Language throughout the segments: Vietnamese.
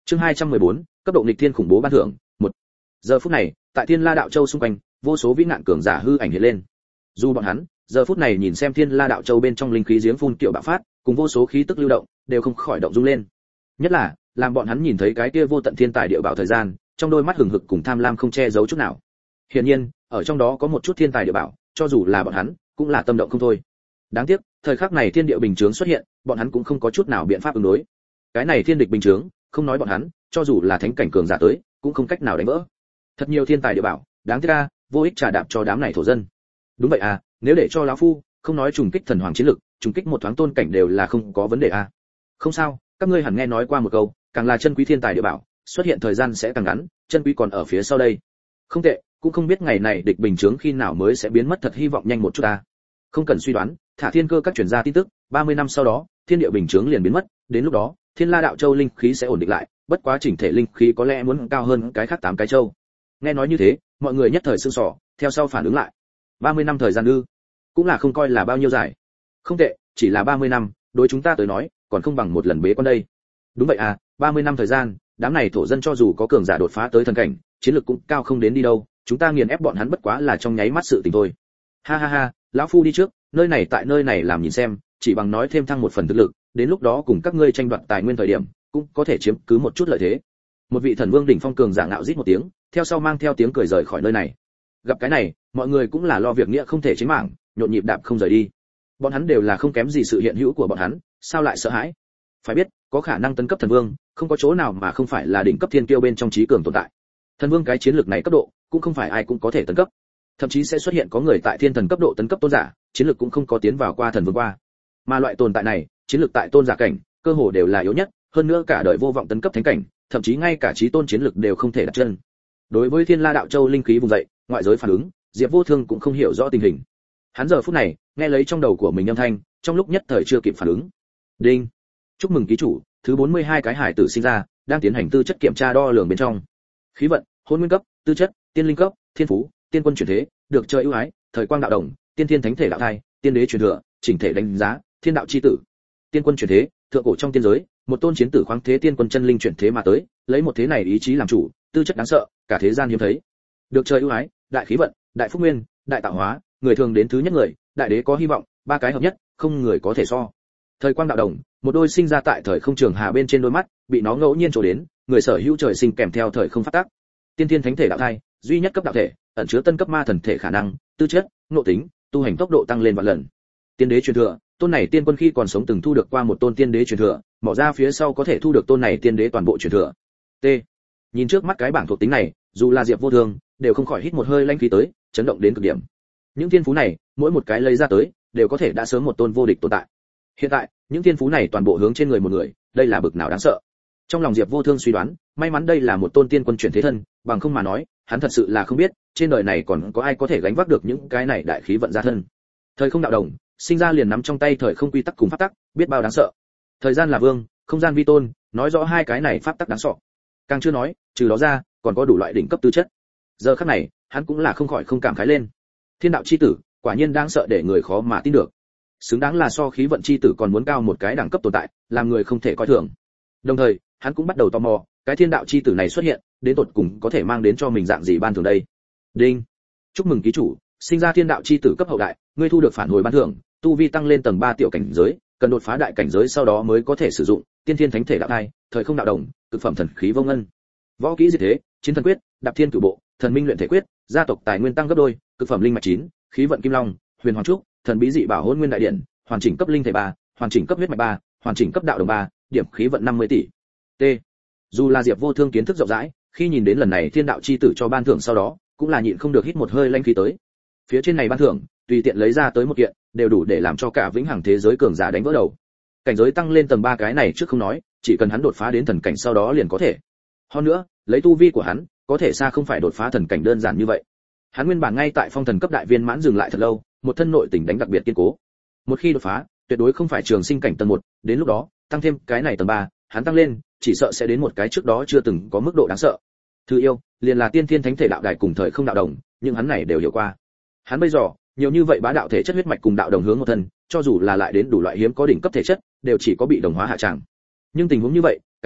Chương 214, cấp độ nghịch thiên khủng bố ban thưởng, 1. Giờ phút này, tại Thiên La Đạo Châu xung quanh, vô số vĩ nạn cường giả hư ảnh hiện lên. Dù bọn hắn, giờ phút này nhìn xem Thiên La Đạo Châu bên trong linh khí giếng phun kiểu bạo phát, cùng vô số khí tức lưu động, đều không khỏi động rung lên. Nhất là, làm bọn hắn nhìn thấy cái kia vô tận thiên tài địa bảo thời gian, trong đôi mắt hừng hực cùng tham lam không che giấu chút nào. Hiển nhiên, ở trong đó có một chút thiên tài địa bảo, cho dù là bọn hắn, cũng là tâm động không thôi. Đáng tiếc, thời khắc này thiên địa bình chướng xuất hiện, bọn hắn cũng không có chút nào biện pháp ứng đối. Cái này thiên địch bình chướng, không nói bọn hắn, cho dù là thánh cảnh cường giả tới, cũng không cách nào đánh vỡ. Thật nhiều thiên tài địa bảo, đáng tiếc a, vô ích trà đạp cho đám này thổ dân. Đúng vậy à, nếu để cho lão phu, không nói trùng kích thần hoàng chiến lực, trùng kích một thoáng tôn cảnh đều là không có vấn đề a. Không sao, các ngươi hẳn nghe nói qua một câu, càng là chân quý thiên tài địa bảo, xuất hiện thời gian sẽ càng ngắn, chân quý còn ở phía sau đây. Không tệ, cũng không biết ngày này địch bình chướng khi nào mới sẽ biến mất, thật hy vọng nhanh một chút ta. Không cần suy đoán, thả thiên cơ các truyền ra tin tức, 30 năm sau đó, thiên địa bình chướng liền biến mất, đến lúc đó, Thiên La Đạo Châu linh khí sẽ ổn định lại, bất quá chỉnh thể linh khí có lẽ muốn cao hơn cái khác 8 cái châu. Nghe nói như thế, mọi người nhất thời sửng sờ, theo sau phản ứng lại. 30 năm thời gian ư? Cũng là không coi là bao nhiêu dài. Không tệ, chỉ là 30 năm, đối chúng ta tới nói, còn không bằng một lần bế quan đây. Đúng vậy à, 30 năm thời gian, đám này thổ dân cho dù có cường giả đột phá tới thần cảnh, chiến lực cũng cao không đến đi đâu, chúng ta nghiền ép bọn hắn bất quá là trong nháy mắt sự tình thôi. Ha ha ha, lão phu đi trước, nơi này tại nơi này làm nhìn xem, chỉ bằng nói thêm thăng một phần thực lực, đến lúc đó cùng các ngươi tranh đoạt tài nguyên thời điểm, cũng có thể chiếm cứ một chút lợi thế. Một vị thần vương đỉnh phong cường giả ngạo rít một tiếng, theo sau mang theo tiếng cười rời khỏi nơi này. Gặp cái này, mọi người cũng là lo việc nghĩa không thể chính mạng, nhộn nhịp đạp không rời đi. Bọn hắn đều là không kém gì sự hiện hữu của bọn hắn, sao lại sợ hãi? Phải biết, có khả năng tấn cấp thần vương, không có chỗ nào mà không phải là đỉnh cấp thiên kiêu bên trong trí cường tồn tại. Thần vương cái chiến lược này cấp độ, cũng không phải ai cũng có thể tấn cấp. Thậm chí sẽ xuất hiện có người tại thiên thần cấp độ tấn cấp tôn giả, chiến lược cũng không có tiến vào qua thần vương qua. Mà loại tồn tại này, chiến lược tại tôn giả cảnh, cơ hồ đều là yếu nhất, hơn nữa cả đời vô vọng tấn cấp thánh cảnh, thậm chí ngay cả chí tôn chiến lược đều không thể đặt chân. Đối với Thiên La Đạo Châu linh khí vùng dậy, ngoại giới phản ứng, Diệp Vô Thương cũng không hiểu rõ tình hình. Hắn giờ phút này, nghe lấy trong đầu của mình âm thanh, trong lúc nhất thời chưa kịp phản ứng. Đinh. Chúc mừng ký chủ, thứ 42 cái hải tử sinh ra, đang tiến hành tư chất kiểm tra đo lường bên trong. Khí vận, hôn nguyên cấp, tư chất, tiên linh cấp, thiên phú, tiên quân chuyển thế, được trời ưu ái, thời quang đạo đồng, tiên thiên thánh thể đạo thai, tiên đế truyền thừa, chỉnh thể đánh giá, thiên đạo chi tử. Tiên quân chuyển thế, thượng cổ trong tiên giới, một tôn chiến tử khoáng thế tiên quân chân linh chuyển thế mà tới, lấy một thế này ý chí làm chủ, tư chất đáng sợ, cả thế gian hiếm thấy. Được trời ưu ái, đại khí vận, đại phúc nguyên, đại tạo hóa, người thường đến thứ nhất người, đại đế có hy vọng, ba cái hợp nhất, không người có thể so. Thời quang đạo đồng, một đôi sinh ra tại thời không trường hà bên trên đôi mắt, bị nó ngẫu nhiên trổ đến, người sở hữu trời sinh kèm theo thời không phát tác. Tiên thiên thánh thể đạo thai, duy nhất cấp đạo thể, ẩn chứa tân cấp ma thần thể khả năng, tư chất, ngộ tính, tu hành tốc độ tăng lên vạn lần. Tiên đế truyền thừa, tôn này tiên quân khi còn sống từng thu được qua một tôn tiên đế truyền thừa, mỏ ra phía sau có thể thu được tôn này tiên đế toàn bộ truyền thừa. T. Nhìn trước mắt cái bảng thuộc tính này, dù là Diệp Vô Thương, đều không khỏi hít một hơi lãnh khí tới, chấn động đến cực điểm. Những thiên phú này, mỗi một cái lấy ra tới, đều có thể đã sớm một tôn vô địch tồn tại. Hiện tại, những thiên phú này toàn bộ hướng trên người một người, đây là bực nào đáng sợ. Trong lòng Diệp Vô Thương suy đoán, may mắn đây là một tôn tiên quân chuyển thế thân, bằng không mà nói, hắn thật sự là không biết, trên đời này còn có ai có thể gánh vác được những cái này đại khí vận ra thân. Thời không đạo đồng, sinh ra liền nắm trong tay thời không quy tắc cùng pháp tắc, biết bao đáng sợ. Thời gian là vương, không gian vi tôn, nói rõ hai cái này pháp tắc đáng sợ. Càng chưa nói, trừ đó ra, còn có đủ loại đỉnh cấp tư chất. Giờ khắc này, hắn cũng là không khỏi không cảm khái lên. Thiên đạo chi tử, quả nhiên đáng sợ để người khó mà tin được. Xứng đáng là so khí vận chi tử còn muốn cao một cái đẳng cấp tồn tại, làm người không thể coi thường. Đồng thời, hắn cũng bắt đầu tò mò, cái thiên đạo chi tử này xuất hiện, đến tột cùng có thể mang đến cho mình dạng gì ban thưởng đây. Đinh. Chúc mừng ký chủ, sinh ra thiên đạo chi tử cấp hậu đại, ngươi thu được phản hồi ban thưởng, tu vi tăng lên tầng 3 tiểu cảnh giới, cần đột phá đại cảnh giới sau đó mới có thể sử dụng tiên thiên thánh thể đạo thai, thời không đạo đồng, cực phẩm thần khí vô ngân. Võ kỹ diệt thế, chiến thần quyết, đạp thiên cửu bộ, thần minh luyện thể quyết, gia tộc tài nguyên tăng gấp đôi, cực phẩm linh mạch 9, khí vận kim long, huyền hoàng trúc, thần bí dị bảo hỗn nguyên đại điện, hoàn chỉnh cấp linh thể 3, hoàn chỉnh cấp huyết mạch 3, hoàn chỉnh cấp đạo đồng 3, điểm khí vận 50 tỷ. T. Dù là Diệp Vô Thương kiến thức rộng rãi, khi nhìn đến lần này thiên đạo chi tử cho ban thưởng sau đó, cũng là nhịn không được hít một hơi lãnh khí tới. Phía trên này ban thưởng, tùy tiện lấy ra tới một kiện, đều đủ để làm cho cả vĩnh hằng thế giới cường giả đánh vỡ đầu. Cảnh giới tăng lên tầng 3 cái này trước không nói, chỉ cần hắn đột phá đến thần cảnh sau đó liền có thể. Hơn nữa, lấy tu vi của hắn, có thể xa không phải đột phá thần cảnh đơn giản như vậy. Hắn nguyên bản ngay tại phong thần cấp đại viên mãn dừng lại thật lâu, một thân nội tình đánh đặc biệt kiên cố. Một khi đột phá, tuyệt đối không phải trường sinh cảnh tầng 1, đến lúc đó, tăng thêm cái này tầng 3, hắn tăng lên, chỉ sợ sẽ đến một cái trước đó chưa từng có mức độ đáng sợ. Thứ yêu, liền là tiên thiên thánh thể đạo đài cùng thời không đạo đồng, nhưng hắn này đều hiểu qua. Hắn bây giờ, nhiều như vậy bá đạo thể chất huyết mạch cùng đạo đồng hướng một thân, cho dù là lại đến đủ loại hiếm có đỉnh cấp thể chất, đều chỉ có bị đồng hóa hạ tràng. Nhưng tình huống như vậy,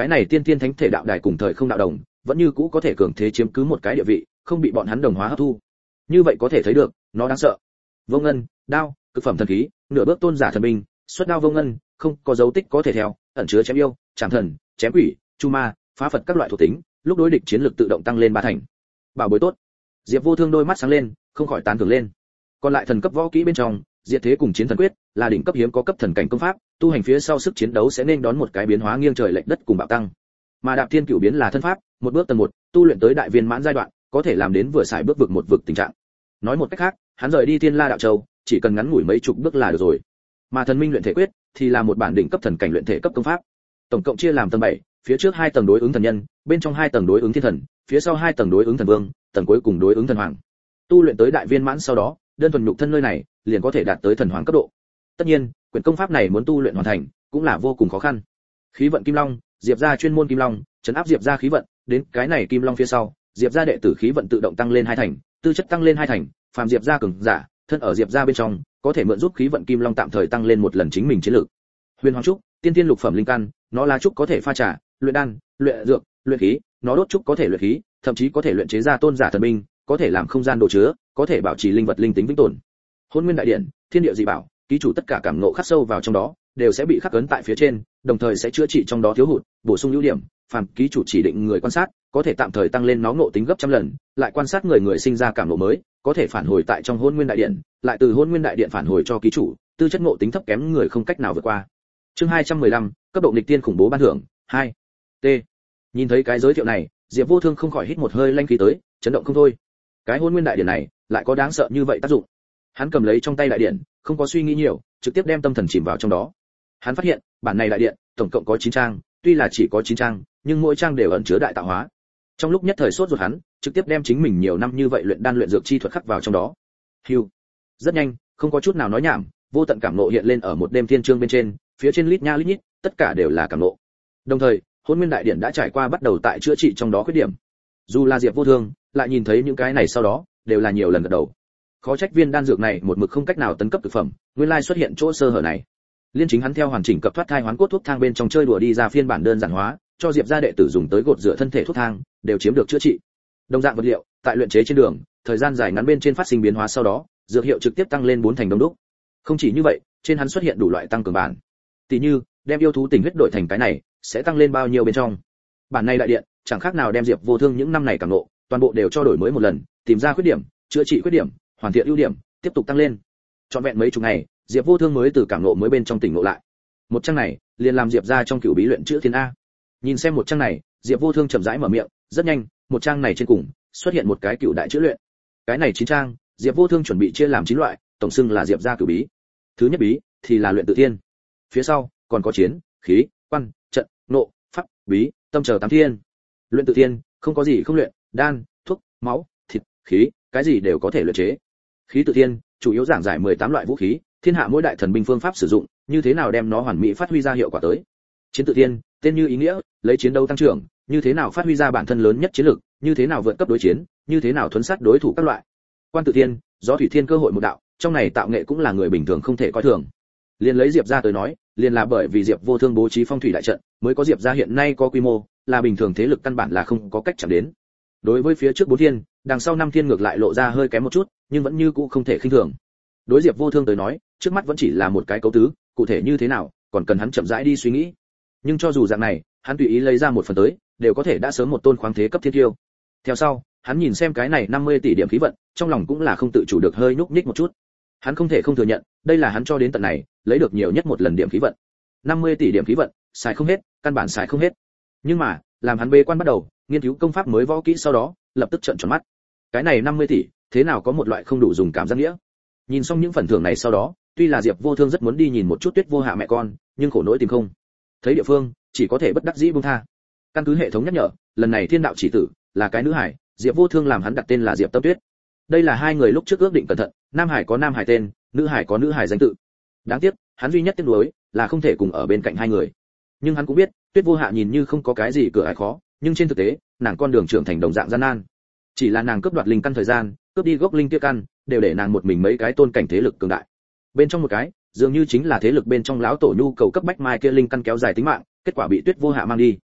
cái này tiên tiên thánh thể đạo đài cùng thời không đạo đồng vẫn như cũ có thể cường thế chiếm cứ một cái địa vị, không bị bọn hắn đồng hóa hấp thu. Như vậy có thể thấy được nó đáng sợ. Vô ngân đao, cực phẩm thần khí, nửa bước tôn giả thần binh, xuất đao vô ngân, không có dấu tích có thể theo, ẩn chứa chém yêu, chạm thần, chém quỷ, chu ma, phá phật các loại thuộc tính, lúc đối địch chiến lực tự động tăng lên 3 thành. Bảo bối tốt. Diệp Vô Thương đôi mắt sáng lên, không khỏi tán thưởng lên. Còn lại thần cấp võ kỹ bên trong, diệt thế cùng chiến thần quyết là đỉnh cấp hiếm có cấp thần cảnh công pháp, tu hành phía sau sức chiến đấu sẽ nên đón một cái biến hóa nghiêng trời lệch đất cùng bạo tăng. Mà đạp thiên cửu biến là thân pháp, một bước tầng 1, tu luyện tới đại viên mãn giai đoạn, có thể làm đến vừa xài bước vực một vực tình trạng. Nói một cách khác, hắn rời đi Thiên La đạo châu, chỉ cần ngắn ngủi mấy chục bước là được rồi. Mà thần minh luyện thể quyết thì là một bản đỉnh cấp thần cảnh luyện thể cấp công pháp. Tổng cộng chia làm tầng 7, phía trước 2 tầng đối ứng thần nhân, bên trong 2 tầng đối ứng thiên thần, phía sau 2 tầng đối ứng thần vương, tầng cuối cùng đối ứng thần hoàng. Tu luyện tới đại viên mãn sau đó, đơn thuần nhục thân nơi này liền có thể đạt tới thần hoàng cấp độ. Tất nhiên, quyển công pháp này muốn tu luyện hoàn thành, cũng là vô cùng khó khăn. Khí vận kim long, Diệp gia chuyên môn kim long, trấn áp Diệp gia khí vận, đến cái này kim long phía sau, Diệp gia đệ tử khí vận tự động tăng lên 2 thành, tư chất tăng lên 2 thành, phàm Diệp gia cường giả, thân ở Diệp gia bên trong, có thể mượn giúp khí vận kim long tạm thời tăng lên một lần chính mình chiến lược. Huyền Hoàng trúc, tiên tiên lục phẩm linh căn, nó là trúc có thể pha trà, luyện đan, luyện dược, luyện khí, nó đốt trúc có thể luyện khí, thậm chí có thể luyện chế ra tôn giả thần binh, có thể làm không gian đồ chứa, có thể bảo trì linh vật linh tính vĩnh tồn. Hôn Nguyên đại điện, thiên địa dị bảo, ký chủ tất cả cảm ngộ khắc sâu vào trong đó, đều sẽ bị khắc ấn tại phía trên, đồng thời sẽ chữa trị trong đó thiếu hụt, bổ sung ưu điểm, phàm ký chủ chỉ định người quan sát, có thể tạm thời tăng lên nó ngộ tính gấp trăm lần, lại quan sát người sinh ra cảm ngộ mới, có thể phản hồi tại trong Hôn Nguyên đại điện, lại từ Hôn Nguyên đại điện phản hồi cho ký chủ, tư chất ngộ tính thấp kém người không cách nào vượt qua. Chương 215, cấp độ nghịch tiên khủng bố ban thưởng 2. T. Nhìn thấy cái giới thiệu này, Diệp Vô Thương không khỏi hít một hơi lanh khí tới, chấn động không thôi. Cái Hôn Nguyên đại điện này lại có đáng sợ như vậy tác dụng. Hắn cầm lấy trong tay đại điện, không có suy nghĩ nhiều, trực tiếp đem tâm thần chìm vào trong đó. Hắn phát hiện, bản này đại điện tổng cộng có 9 trang, tuy là chỉ có 9 trang, nhưng mỗi trang đều ẩn chứa đại tạo hóa. Trong lúc nhất thời sốt ruột hắn, trực tiếp đem chính mình nhiều năm như vậy luyện đan luyện dược chi thuật khắc vào trong đó. Hưu. Rất nhanh, không có chút nào nói nhảm, vô tận cảm ngộ hiện lên ở một đêm thiên chương bên trên, phía trên lít nha lít nhít, tất cả đều là cảm ngộ. Đồng thời, Hôn Nguyên đại điện đã trải qua bắt đầu tại chữa trị trong đó khuyết điểm. Dù là Diệp Vô Thương, lại nhìn thấy những cái này sau đó, đều là nhiều lần gật đầu. Khó trách viên đan dược này một mực không cách nào tấn cấp thực phẩm, nguyên lai xuất hiện chỗ sơ hở này. Liên chính hắn theo hoàn chỉnh cập thoát thai hoán cốt thuốc thang bên trong chơi đùa đi ra phiên bản đơn giản hóa, cho Diệp gia đệ tử dùng tới gột rửa thân thể thuốc thang, đều chiếm được chữa trị. Đồng dạng vật liệu, tại luyện chế trên đường, thời gian dài ngắn bên trên phát sinh biến hóa sau đó, dược hiệu trực tiếp tăng lên 4 thành đông đúc. Không chỉ như vậy, trên hắn xuất hiện đủ loại tăng cường bản. Tỷ như, đem yêu thú tình huyết đổi thành cái này, sẽ tăng lên bao nhiêu bên trong. Bản này đại điện, chẳng khác nào đem Diệp Vô Thương những năm này cảm ngộ, toàn bộ đều cho đổi mới một lần, tìm ra khuyết điểm, chữa trị khuyết điểm, hoàn thiện ưu điểm, tiếp tục tăng lên. Trọn vẹn mấy chục ngày, Diệp Vô Thương mới từ cảm ngộ mới bên trong tỉnh ngộ lại. Một trang này, liền làm Diệp gia trong cửu bí luyện chữ thiên a. Nhìn xem một trang này, Diệp Vô Thương chậm rãi mở miệng, rất nhanh, một trang này trên cùng xuất hiện một cái cửu đại chữ luyện. Cái này 9 trang, Diệp Vô Thương chuẩn bị chia làm 9 loại, tổng xưng là Diệp gia cửu bí. Thứ nhất bí thì là luyện tự thiên. Phía sau còn có chiến, khí, quan, trận, nộ, pháp, bí, tâm chờ 8 thiên. Luyện tự thiên, không có gì không luyện, đan, thuốc, máu, thịt, khí, cái gì đều có thể luyện chế. Khí tự thiên, chủ yếu giảng giải 18 loại vũ khí, thiên hạ mỗi đại thần binh phương pháp sử dụng, như thế nào đem nó hoàn mỹ phát huy ra hiệu quả tới. Chiến tự thiên, tên như ý nghĩa, lấy chiến đấu tăng trưởng, như thế nào phát huy ra bản thân lớn nhất chiến lực, như thế nào vượt cấp đối chiến, như thế nào thuấn sát đối thủ các loại. Quan tự thiên, gió thủy thiên cơ hội một đạo, trong này tạo nghệ cũng là người bình thường không thể coi thường. Liên lấy Diệp gia tới nói, liền là bởi vì Diệp Vô Thương bố trí phong thủy đại trận, mới có Diệp gia hiện nay có quy mô, là bình thường thế lực căn bản là không có cách chạm đến. Đối với phía trước 4 thiên, đằng sau 5 thiên ngược lại lộ ra hơi kém một chút, nhưng vẫn như cũ không thể khinh thường. Đối Diệp Vô Thương tới nói, trước mắt vẫn chỉ là một cái cấu tứ, cụ thể như thế nào, còn cần hắn chậm rãi đi suy nghĩ. Nhưng cho dù dạng này, hắn tùy ý lấy ra một phần tới, đều có thể đã sớm một tôn khoáng thế cấp thiên kiêu. Theo sau, hắn nhìn xem cái này 50 tỷ điểm khí vận, trong lòng cũng là không tự chủ được hơi nhúc nhích một chút. Hắn không thể không thừa nhận, đây là hắn cho đến tận này, lấy được nhiều nhất một lần điểm khí vận. 50 tỷ điểm khí vận, xài không hết, căn bản xài không hết. Nhưng mà, làm hắn bế quan bắt đầu, nghiên cứu công pháp mới võ kỹ sau đó, lập tức trợn tròn mắt. Cái này 50 tỷ, thế nào có một loại không đủ dùng cảm giác nghĩa. Nhìn xong những phần thưởng này sau đó, tuy là Diệp Vô Thương rất muốn đi nhìn một chút Tuyết Vô Hạ mẹ con, nhưng khổ nỗi tìm không. Thấy địa phương, chỉ có thể bất đắc dĩ buông tha. Căn cứ hệ thống nhắc nhở, lần này thiên đạo chỉ tử là cái nữ hải, Diệp Vô Thương làm hắn đặt tên là Diệp Tâm Tuyết. Đây là hai người lúc trước ước định cẩn thận, nam hải có nam hải tên, nữ hải có nữ hải danh tự. Đáng tiếc, hắn duy nhất tiếc nuối là không thể cùng ở bên cạnh hai người. Nhưng hắn cũng biết, Tuyết Vô Hạ nhìn như không có cái gì cửa ải khó, nhưng trên thực tế, nàng con đường trưởng thành đồng dạng gian nan. Chỉ là nàng cướp đoạt linh căn thời gian, cướp đi gốc linh kia căn, đều để nàng một mình mấy cái tôn cảnh thế lực cường đại. Bên trong một cái, dường như chính là thế lực bên trong lão tổ nhu cầu cấp bách mai kia linh căn kéo dài tính mạng, kết quả bị Tuyết Vô Hạ mang đi.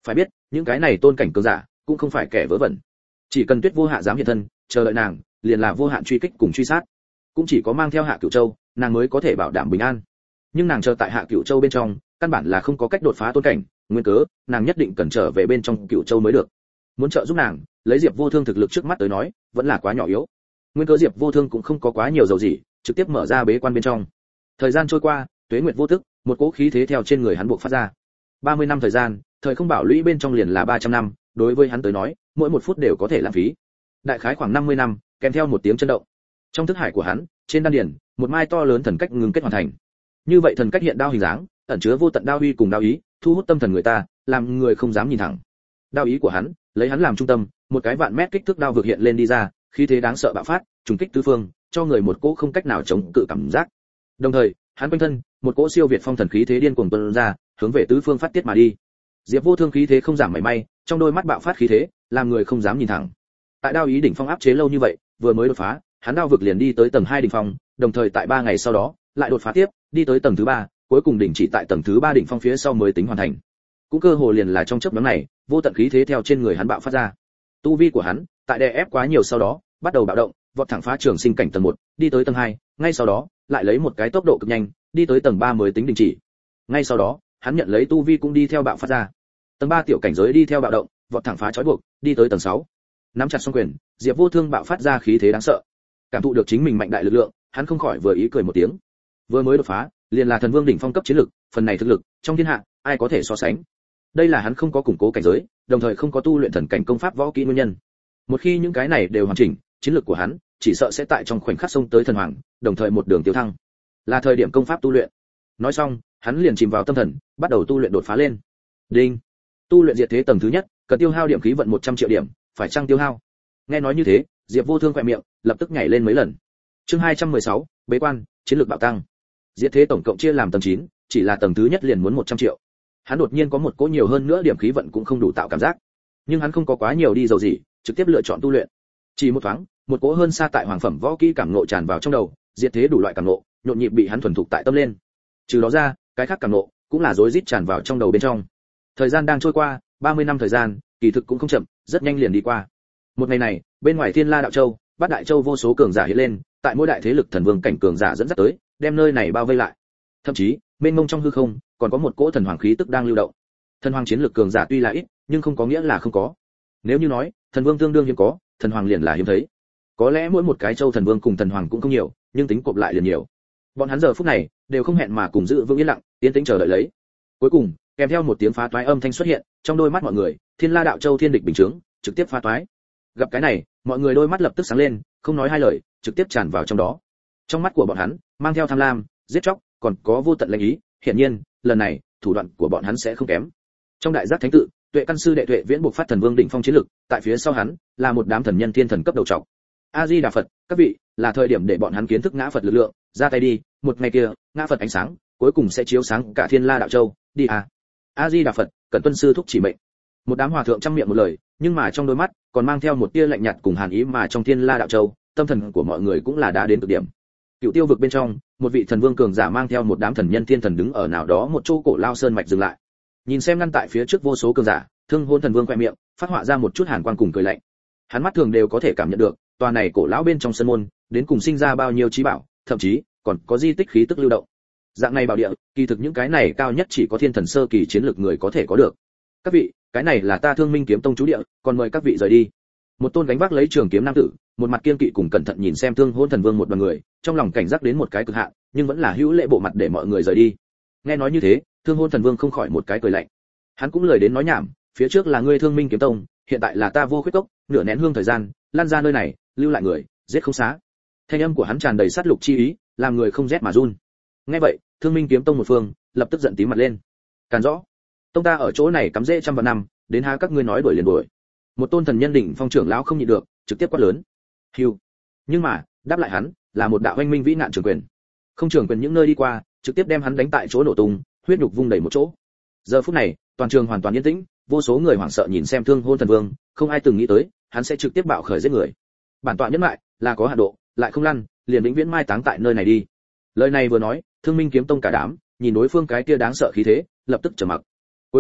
Phải biết, những cái này tôn cảnh cường giả cũng không phải kẻ vớ vẩn. Chỉ cần Tuyết Vô Hạ dám hiện thân, chờ đợi nàng, liền là vô hạn truy kích cùng truy sát. Cũng chỉ có mang theo Hạ Cửu Châu, nàng mới có thể bảo đảm bình an. Nhưng nàng chờ tại Hạ Cửu Châu bên trong, căn bản là không có cách đột phá tôn cảnh, nguyên cớ, nàng nhất định cần trở về bên trong Cửu Châu mới được. Muốn trợ giúp nàng, lấy Diệp Vô Thương thực lực trước mắt tới nói, vẫn là quá nhỏ yếu. Nguyên cớ Diệp Vô Thương cũng không có quá nhiều dầu gì, trực tiếp mở ra bế quan bên trong. Thời gian trôi qua, tuế nguyệt vô tức, một cỗ khí thế theo trên người hắn buộc phát ra. 30 năm thời gian, thời không bảo lũy bên trong liền là 300 năm, đối với hắn tới nói, mỗi một phút đều có thể lãng phí. Đại khái khoảng 50 năm, kèm theo một tiếng chấn động. Trong thức hải của hắn, trên đan điền, một mai to lớn thần cách ngưng kết hoàn thành. Như vậy thần cách hiện đao hình dáng, ẩn chứa vô tận đao uy cùng đao ý, thu hút tâm thần người ta, làm người không dám nhìn thẳng. Đao ý của hắn, lấy hắn làm trung tâm, một cái vạn mét kích thước đao vực hiện lên đi ra, khí thế đáng sợ bạo phát, trùng kích tứ phương, cho người một cỗ không cách nào chống cự cảm giác. Đồng thời, hắn quanh thân, một cỗ siêu việt phong thần khí thế điên cuồng tuôn ra, hướng về tứ phương phát tiết mà đi. Diệp Vô Thương khí thế không giảm mảy may, trong đôi mắt bạo phát khí thế, làm người không dám nhìn thẳng. Tại đao ý đỉnh phong áp chế lâu như vậy, vừa mới đột phá, hắn đao vực liền đi tới tầng 2 đỉnh phong, đồng thời tại 3 ngày sau đó, lại đột phá tiếp, đi tới tầng thứ 3, cuối cùng đỉnh chỉ tại tầng thứ 3 đỉnh phong phía sau mới tính hoàn thành. Cũng cơ hồ liền là trong chớp nhoáng này, vô tận khí thế theo trên người hắn bạo phát ra. Tu vi của hắn, tại đè ép quá nhiều sau đó, bắt đầu bạo động, vọt thẳng phá trường sinh cảnh tầng 1, đi tới tầng 2, ngay sau đó, lại lấy một cái tốc độ cực nhanh, đi tới tầng 3 mới tính đình chỉ. Ngay sau đó, hắn nhận lấy tu vi cũng đi theo bạo phát ra. Tầng 3 tiểu cảnh giới đi theo bạo động, vọt thẳng phá trói buộc, đi tới tầng 6. Nắm chặt song quyền, Diệp Vô Thương bạo phát ra khí thế đáng sợ. Cảm thụ được chính mình mạnh đại lực lượng, hắn không khỏi vừa ý cười một tiếng. Vừa mới đột phá, liền là thần vương đỉnh phong cấp chiến lực, phần này thực lực, trong thiên hạ, ai có thể so sánh. Đây là hắn không có củng cố cảnh giới, đồng thời không có tu luyện thần cảnh công pháp võ kỹ nguyên nhân. Một khi những cái này đều hoàn chỉnh, chiến lực của hắn chỉ sợ sẽ tại trong khoảnh khắc xông tới thần hoàng, đồng thời một đường tiêu thăng. Là thời điểm công pháp tu luyện. Nói xong, hắn liền chìm vào tâm thần, bắt đầu tu luyện đột phá lên. Đinh. Tu luyện diệt thế tầng thứ nhất, cần tiêu hao điểm khí vận 100 triệu điểm, phải chăng tiêu hao? Nghe nói như thế, Diệp Vô Thương khẽ miệng, lập tức nhảy lên mấy lần. Chương 216, bế quan, chiến lược bạo tăng. Diệt thế tổng cộng chia làm tầng 9, chỉ là tầng thứ nhất liền muốn 100 triệu. Hắn đột nhiên có một cỗ nhiều hơn nữa điểm khí vận cũng không đủ tạo cảm giác. Nhưng hắn không có quá nhiều đi dầu gì, trực tiếp lựa chọn tu luyện. Chỉ một thoáng, một cỗ hơn xa tại hoàng phẩm võ kỹ cảm ngộ tràn vào trong đầu, diệt thế đủ loại cảm ngộ, nhộn nhịp bị hắn thuần thục tại tâm lên. Trừ đó ra, cái khác cảm ngộ cũng là rối rít tràn vào trong đầu bên trong. Thời gian đang trôi qua, 30 năm thời gian, kỳ thực cũng không chậm, rất nhanh liền đi qua. Một ngày này, bên ngoài Thiên La Đạo Châu, Bát Đại Châu vô số cường giả hiện lên, tại mỗi đại thế lực thần vương cảnh cường giả dẫn dắt tới, đem nơi này bao vây lại. Thậm chí, mênh mông trong hư không, còn có một cỗ thần hoàng khí tức đang lưu động. Thần hoàng chiến lực cường giả tuy là ít, nhưng không có nghĩa là không có. Nếu như nói, thần vương tương đương hiếm có, thần hoàng liền là hiếm thấy. Có lẽ mỗi một cái châu thần vương cùng thần hoàng cũng không nhiều, nhưng tính cộp lại liền nhiều. Bọn hắn giờ phút này đều không hẹn mà cùng giữ vững yên lặng, tiến tĩnh chờ đợi lấy. Cuối cùng, kèm theo một tiếng phá toái âm thanh xuất hiện, trong đôi mắt mọi người, Thiên La Đạo Châu thiên địch bình chứng, trực tiếp phá toái. Gặp cái này, mọi người đôi mắt lập tức sáng lên, không nói hai lời, trực tiếp tràn vào trong đó. Trong mắt của bọn hắn, mang theo tham lam, giết chóc, còn có vô tận lãnh ý, hiển nhiên, lần này, thủ đoạn của bọn hắn sẽ không kém. Trong đại giác thánh tự, Tuệ Căn sư đệ Tuệ Viễn buộc phát thần vương đỉnh phong chiến lực, tại phía sau hắn, là một đám thần nhân thiên thần cấp đầu trọc. A Di Đà Phật, các vị, là thời điểm để bọn hắn kiến thức ngã Phật lực lượng, ra tay đi, một ngày kia, ngã Phật ánh sáng, cuối cùng sẽ chiếu sáng cả Thiên La Đạo Châu, đi à. A Di Đà Phật, cẩn tuân sư thúc chỉ mệnh. Một đám hòa thượng trăm miệng một lời, nhưng mà trong đôi mắt còn mang theo một tia lạnh nhạt cùng hàn ý, mà trong Thiên La Đạo Châu, tâm thần của mọi người cũng là đã đến cực điểm. Cựu Tiêu vực bên trong, một vị thần vương cường giả mang theo một đám thần nhân thiên thần đứng ở nào đó một chỗ cổ lao sơn mạch dừng lại. Nhìn xem ngăn tại phía trước vô số cường giả, Thương Hôn thần vương quẹ miệng, phát họa ra một chút hàn quang cùng cười lạnh. Hắn mắt thường đều có thể cảm nhận được, tòa này cổ lão bên trong sân môn, đến cùng sinh ra bao nhiêu trí bảo, thậm chí còn có di tích khí tức lưu động. Dạng này bảo địa, kỳ thực những cái này cao nhất chỉ có thiên thần sơ kỳ chiến lược người có thể có được. Các vị, cái này là ta Thương Minh kiếm tông trú địa, còn mời các vị rời đi. Một tôn gánh vác lấy trường kiếm nam tử, một mặt kiên kỵ cùng cẩn thận nhìn xem Thương Hôn thần vương một đoàn người, trong lòng cảnh giác đến một cái cực hạn, nhưng vẫn là hữu lễ bộ mặt để mọi người rời đi. Nghe nói như thế, Thương Hôn thần vương không khỏi một cái cười lạnh. Hắn cũng lời đến nói nhảm, phía trước là ngươi Thương Minh kiếm tông, hiện tại là ta Vô Khuyết cốc, nửa nén hương thời gian, lan ra nơi này, lưu lại người, giết không xá. Thanh âm của hắn tràn đầy sát lục chi ý, làm người không rét mà run. Nghe vậy, Thương Minh kiếm tông một phương, lập tức giận tím mặt lên. Càn rõ, tông ta ở chỗ này cắm rễ trăm vạn năm, đến há các ngươi nói đuổi liền đuổi. Một tôn thần nhân đỉnh phong trưởng lão không nhịn được, trực tiếp quát lớn. Hưu. Nhưng mà, đáp lại hắn, là một đạo oanh minh vĩ nạn trường quyền. Không trường quyền những nơi đi qua, trực tiếp đem hắn đánh tại chỗ nổ tung, huyết nhục vung đầy một chỗ. Giờ phút này, toàn trường hoàn toàn yên tĩnh, vô số người hoảng sợ nhìn xem Thương Hôn thần vương, không ai từng nghĩ tới, hắn sẽ trực tiếp bạo khởi giết người. Bản tọa nhẫn lại, là có hạn độ, lại không lăn, liền vĩnh viễn mai táng tại nơi này đi. Lời này vừa nói, Thương Minh kiếm tông cả đám, nhìn đối phương cái kia đáng sợ khí thế, lập tức trầm mặc. Cuối cùng,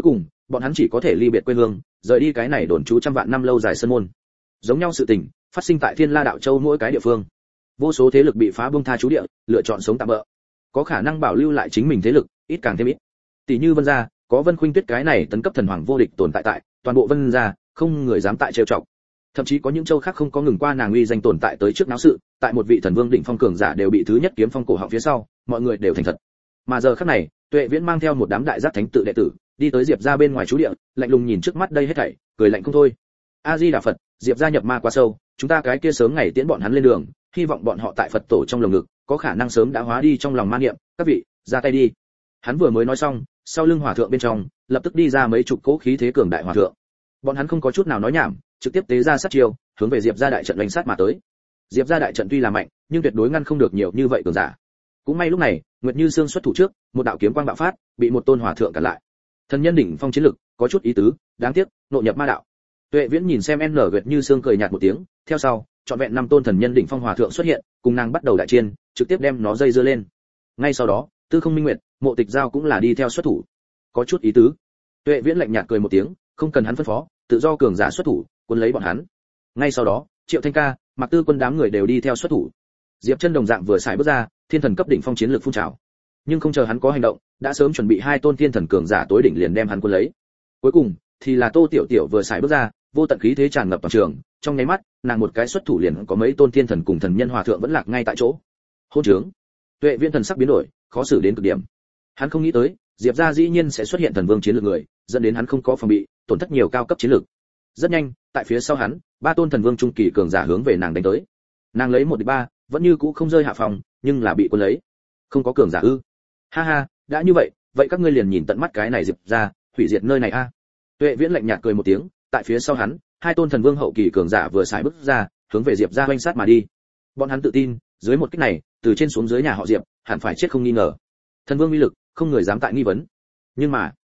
bọn hắn chỉ có thể ly biệt quê hương, rời đi cái này đồn trú trăm vạn năm lâu dài sơn môn. Giống nhau sự tình phát sinh tại Thiên La Đạo Châu mỗi cái địa phương. Vô số thế lực bị phá bung tha trú địa, lựa chọn sống tạm bỡ. Có khả năng bảo lưu lại chính mình thế lực, ít càng thêm ít. Tỷ như Vân gia, có Vân Khuynh Tuyết cái này tấn cấp thần hoàng vô địch tồn tại tại, toàn bộ Vân gia không người dám tại trêu chọc. Thậm chí có những châu khác không có ngừng qua nàng uy danh tồn tại tới trước náo sự, tại một vị thần vương đỉnh phong cường giả đều bị thứ nhất kiếm phong cổ họng phía sau, mọi người đều thành thật. Mà giờ khắc này, Tuệ Viễn mang theo một đám đại giác thánh tự đệ tử, đi tới Diệp gia bên ngoài trú địa, lạnh lùng nhìn trước mắt đây hết thảy, cười lạnh không thôi. A Di Đà Phật, Diệp gia nhập ma quá sâu, chúng ta cái kia sớm ngày tiễn bọn hắn lên đường, hy vọng bọn họ tại Phật tổ trong lồng ngực, có khả năng sớm đã hóa đi trong lòng ma niệm, các vị, ra tay đi. Hắn vừa mới nói xong, sau lưng hòa thượng bên trong, lập tức đi ra mấy chục cỗ khí thế cường đại hòa thượng. Bọn hắn không có chút nào nói nhảm, trực tiếp tế ra sát chiêu, hướng về Diệp gia đại trận đánh sát mà tới. Diệp gia đại trận tuy là mạnh, nhưng tuyệt đối ngăn không được nhiều như vậy cường giả. Cũng may lúc này, Nguyệt Như Sương xuất thủ trước, một đạo kiếm quang bạo phát, bị một tôn hòa thượng cản lại. Thần nhân đỉnh phong chiến lực, có chút ý tứ, đáng tiếc, nội nhập ma đạo. Tuệ Viễn nhìn xem Nguyệt Như Sương cười nhạt một tiếng, theo sau, chọn vẹn 5 tôn thần nhân đỉnh phong hòa thượng xuất hiện, cùng nàng bắt đầu đại chiến, trực tiếp đem nó dây dưa lên. Ngay sau đó, Tư Không Minh Nguyệt, Mộ Tịch Giao cũng là đi theo xuất thủ. Có chút ý tứ. Tuệ Viễn lạnh nhạt cười một tiếng, không cần hắn phân phó, tự do cường giả xuất thủ, cuốn lấy bọn hắn. Ngay sau đó, Triệu Thanh Ca, Mạc Tư Quân đám người đều đi theo xuất thủ. Diệp Chân đồng dạng vừa xài bước ra, thiên thần cấp đỉnh phong chiến lược phun trào. Nhưng không chờ hắn có hành động, đã sớm chuẩn bị 2 tôn thiên thần cường giả tối đỉnh liền đem hắn cuốn lấy. Cuối cùng, thì là Tô Tiểu Tiểu vừa xài bước ra, vô tận khí thế tràn ngập toàn trường, trong nháy mắt, nàng một cái xuất thủ liền có mấy tôn thiên thần cùng thần nhân hòa thượng vẫn lạc ngay tại chỗ. Hôn trướng. Tuệ Viễn thần sắc biến đổi, khó xử đến cực điểm. Hắn không nghĩ tới, Diệp gia dĩ nhiên sẽ xuất hiện thần vương chiến lược người, dẫn đến hắn không có phòng bị, tổn thất nhiều cao cấp chiến lược. Rất nhanh, tại phía sau hắn, 3 tôn thần vương trung kỳ cường giả hướng về nàng đánh tới. Nàng lấy 1 địch 3, vẫn như cũ không rơi hạ phòng, nhưng là bị cuốn lấy. Không có cường giả ư? Ha ha, đã như vậy, vậy các ngươi liền nhìn tận mắt cái này Diệp gia, hủy diệt nơi này a. Tuệ Viễn lạnh nhạt cười một tiếng, tại phía sau hắn, 2 tôn thần vương hậu kỳ cường giả vừa xài bước ra, hướng về Diệp gia hoành sát mà đi. Bọn hắn tự tin, dưới một kích này, từ trên xuống dưới nhà họ Diệp, hẳn phải chết không nghi ngờ. Thần vương uy lực, không người dám tại nghi vấn. Nhưng mà,